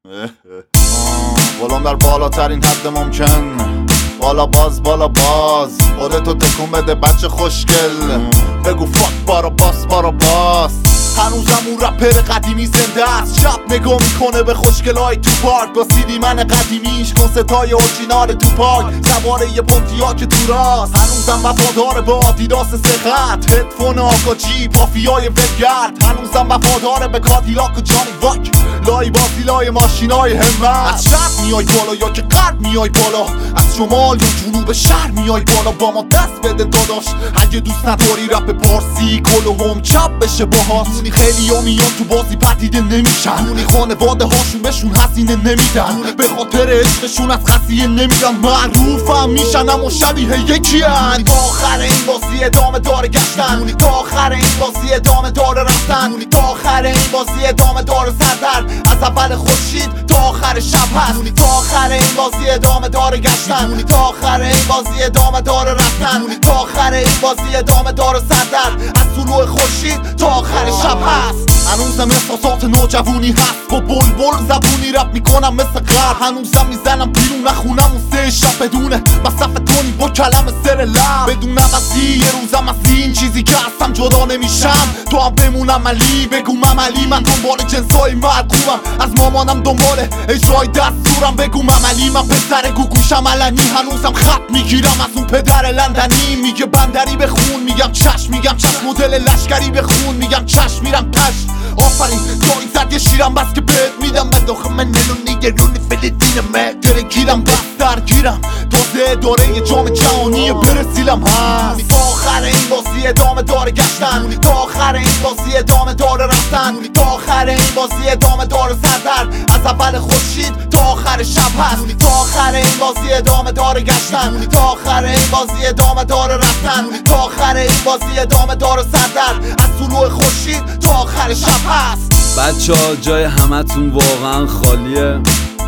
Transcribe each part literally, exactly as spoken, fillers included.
بالام در بالاترین حد ممکن، بالا باز بالا باز خودتو تکون بده بچه خوشگل، بگو فاک بارا باس بارا باس. هنوزم اون رپر قدیمی زنده است، شب نگاه میکنه به خوشگلای تو پارک با سیدی من قدیمیش، کنستای اورجینال تو پاک، سواره یه پونتیا که تو راست. هنوزم وفادار به آدیداس سه خط، هدفون آکاجی پافیای ولگرد. هنوزم وفادار به کادیلاک و جانی واک، لای بازی لای ماشینای همت. از شرق میای بالا یا که غرب میای بالا، از شمال یا جنوب شهر میای بالا، با ما دست بده داداش. اگه دوست نداری رپ پارسی کل هم چپ بشه باهات. خیلی ها میان تو بازی پدیده نمیشن، اونی خانواده هاشون بهشون هزینه نمیدن، به خاطر عشقشون از خسیه نمیدن. معروفم میشن اما شبیه یکی هن. تا آخر این بازی ادامه داره گشتن، اونی تا آخر این بازی ادامه داره رفتن، اونی تا آخر این بازی ادامه داره سردر. از اول خورشید تا آخر شب هست، اونی تا آخر این بازی ادامه داره گشتن، اونی تا آخر این بازی ادامه داره رفتن، اونی تا آخر این بازی ادامه داره سردر. از طلوع خورشید تا آخر شب هست. هنوزم احساسات نوجوانی هست، با بلبل زبونی رپ میکنم مثل غر. هنوزم میزنم بیرون نخونم اون سه شب بدونه مصرف تونی با کلم سر لب. بدون عوضی یه روزم از این چیزی که هستم جدا نمیشم، تو هم بمونم علی بگو مملی. من دنبال جنسای مرکوبم، از مامانم دنبال اجرای دستورم. بگو مملی من پسر گوگوشم علنی، هنوزم خط میگیرم از اون پدر لندنی. میگه بندری بخون میگم چشم، میگم چشم. مدل لشکری بخون میگم چشم، میرم پشت. آفرین دایی زد یه شیرم بس که بهت میدم، من داخل من نلونی یه رونی فلسطینمه. درگیرم بس درگیرم تازه داره یه جام جهانی برسیلم هست. تا آخر این بازی ادامه داره گشتن، تا آخر این بازی ادامه داره رفتن، تا آخر این بازی ادامه داره سردر. از اول خورشید تا آخر شب هست، تا آخر این بازی ادامه داره گشتن، تا آخر این بازی ادامه داره رفتن، تا آخر این بازی ادامه داره سردر. از طلوع خورشید تا آخر شب هست. بچه ها جای همتون واقعا خالیه،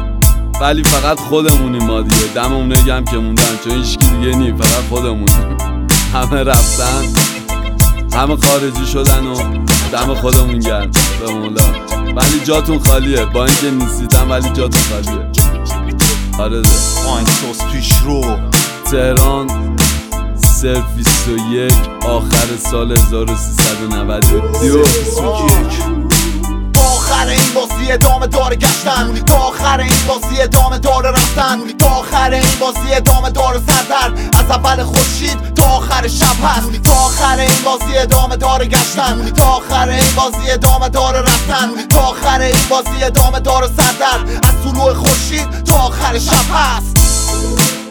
ولی فقط خودمونیم ما دیگه. دم اونه هم که موندن، چون هیچکی دیگه نی، فقط خودمونیم. همه رفتن، همه خارجی شدن و دم خودمون گرم به مولا. ولی جاتون خالیه، با اینکه نیستیدم ولی جاتون خالیه. آره ده آین سوس پیش رو تهران صرف بیست و یک آخر سال هزار و سیصد و نود و دو. تا آخر این بازی ادامه داره گشتن، تا آخر این بازی ادامه داره رفتن، تا آخر این بازی ادامه داره سردر. از اول خورشید تا آخر شب هست، تا آخر این بازی ادامه داره گشتن، تا آخر این بازی ادامه داره رفتن، تا آخر این بازی ادامه داره سردر. از طلوع خورشید تا آخر شب هست.